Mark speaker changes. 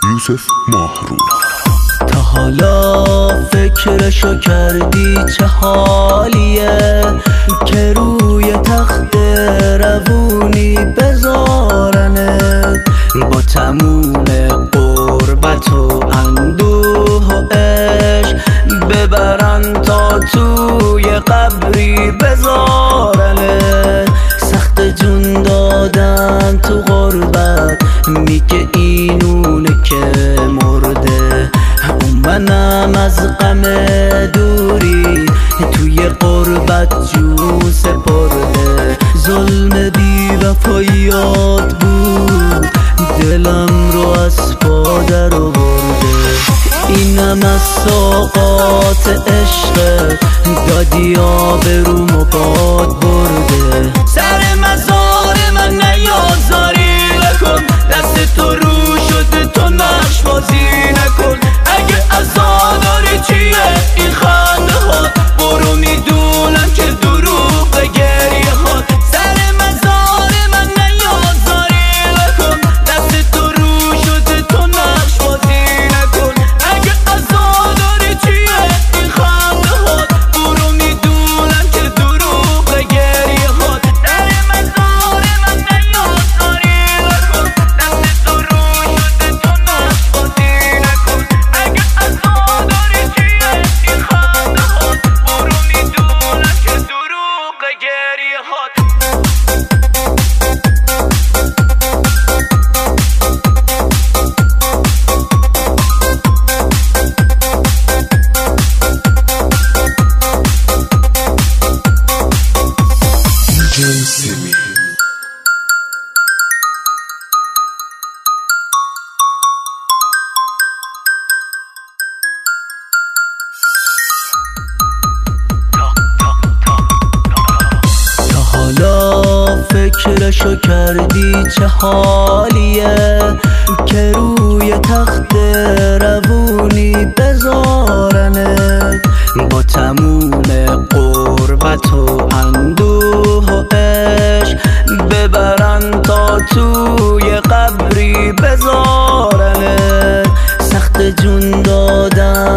Speaker 1: یوسف ماهرو.
Speaker 2: تا حالا فکرشو کردی چه حالیه که روی تخت روونی بذارنت، با تموم قربت و اندوه و عشق ببرن تا توی قبری بذارنت. سخت جون دادن تو غربت، میگه اینونه که مرده، منم از غم دوری توی قربت جون سپرده. ظلم بی وفاییات بود، دلم رو از پا در آورده. اینم از ساقات عشق، دادی آبروم و باد برده. سر مزار من نیازاری نکن، دست تو رو شده تو نقش بازی نکن. اگه عزاداری چیه این خنده ها، برو میدونم که دروغ گریه ها. سر مزار من نیازاری نکن، دست تو رو شده تو نقش بازی نکن. اگه عزاداری چیه این خنده ها، برو میدونم که دروغ گریه ها. سر مزار من نیازاری نکن، دست تو رو شده تو نقش بازی نکن. اگه عزاداری چیه این خنده ها، برو میدونم که دروغ گریه ها.
Speaker 1: جنسمی
Speaker 2: تا حالا فکرشو کردی چه حالیه که روی تخت روونی بذارنت، با تموم قربت و اندوه و عشق ببرن تا توی قبری بذارنت. سخت جون دادن